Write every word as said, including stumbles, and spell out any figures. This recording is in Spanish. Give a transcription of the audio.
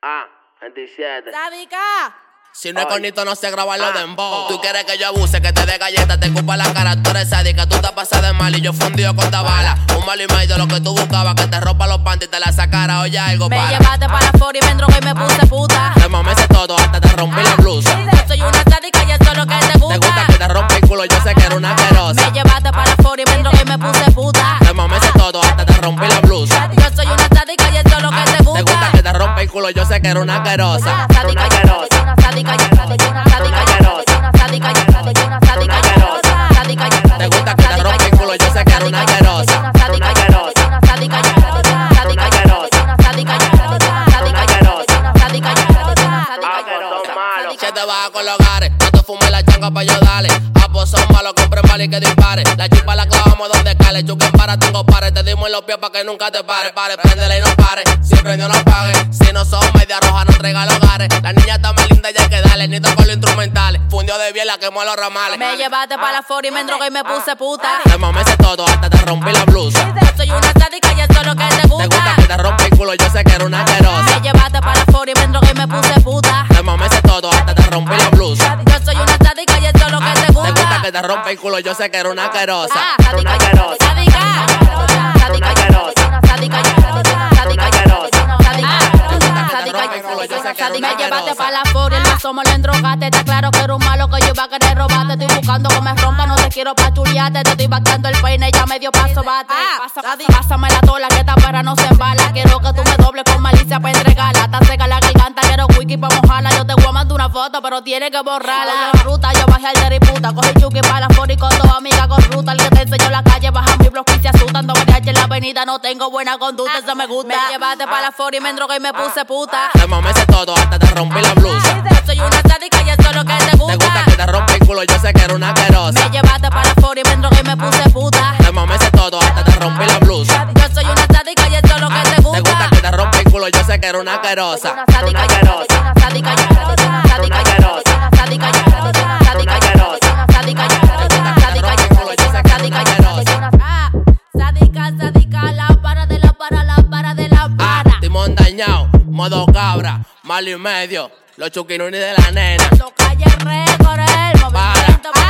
Ah, veintisiete. Sádica. Si no es conito, no sé grabarlo de dembow. Tú quieres que yo abuse, que te dé galletas, te escupa la cara. Tú eres sádica, tú te pasas de mal y yo fundido con ta bala. Un mal y medio lo que tú buscabas, que te rompa los panties y te la sacara. Oye, algo Me para. llevaste para la y me endrogué y me puse puta. Te mames todo, hasta te rompí la blusa. Yo soy una sádica y eso es lo que te gusta. Te gusta que te rompa el culo, yo sé que eres una asquerosa. Me llevaste para la y me endrogué y me puse puta. Te mames todo, hasta te rompí la blusa. Yo soy una sádica y eso es lo que te gusta. Te gusta que te rompa el culo, yo sé que eres una asquerosa. Sádica y sádica, una sádica y sádica, una sádica y sádica, una sádica y sádica, una sádica y sádica, sádica y sádica. Te gusta que te rompa el culo, yo sé que eres una asquerosa. Una sádica y sádica, una sádica y sádica, una sádica y sádica, una sádica y sádica, una sádica y sádica, una sádica y sádica, una sádica y sádica. Que te vas a colocar, no te fumes la changa pa' yo dale. Apos son malos, compren mal y que dispare. La chupa la clavamos donde cale. Chuquen para, tengo pares. Te dimos en los pies pa' que nunca te pare. Pare, préndele y no pare. Si prendió no pague. Si no son media roja, no traiga los hogares. La niña está más linda y hay que darle. Ni toco los instrumentales. Fundió de bien, la quemó a los ramales. Me llevaste para la fora y me endrogué y me puse puta. Te mames todo, hasta te rompí la blusa. Yo soy una sádica y eso es lo que te gusta. Te gusta que te rompa el culo, yo sé que eres una asquerosa. Me llevaste para la fora y me endrogué y me puse puta. Te mames todo, hasta te rompí la blusa. Yo soy una sádica y eso es lo que te gusta. Te gusta que te rompa el culo, yo sé que eres una asquerosa. Ah, sádica y sádica, sádica. Sádica y sádica, una sádica y sádica, una sádica y sádica, una sádica y sádica, sádica y sádica. Me llevaste para la fora y el mazo me lo endrogaste. Está claro que era un malo que yo iba a querer robarte. Estoy buscando que me rompa, no te quiero pa' chulearte. Te estoy bactando el peine, ya me dio paso bate. Pásame la tola que esta para no se embala. Quiero que tú me dobles con malicia pa' entregarla. Está seca la garganta, quiero wiki pa' mojarla. Yo te voy a mandar una foto, pero tienes que borrarla. La ruta, yo bajé al deriputa. Cogí chuki para la fora y con dos amigas con ruta. El que te enseñó la calle, baja mi blog y se asustan. Dos mariachi en la avenida, no tengo buena conducta, eso me gusta. Me llevaste para la fora y me endrogué y me puse puta. Te mames todo, hasta te rompí la blusa. Yo soy una sádica y eso es lo que te gusta. Te gusta que te rompa el culo, yo sé que eres una asquerosa. Me llevaste para la fora y me endrogué y me puse puta. Te mames todo, hasta te rompí la blusa. Yo soy una sádica y eso es lo que te gusta. Te gusta que te rompa el culo, yo sé que eres una asquerosa. Una sádica y sádica, una sádica y sádica, una sádica y sádica, una sádica y sádica, una sádica y sádica, una sádica y sádica, una sádica y sádica, una sádica y sádica. Ah, sádica, sádica, la para de la para, la para de la para. Timón dañado, modo cabra, malo y medio, los chuquinunis de la nena. Los calles récord, el movimiento.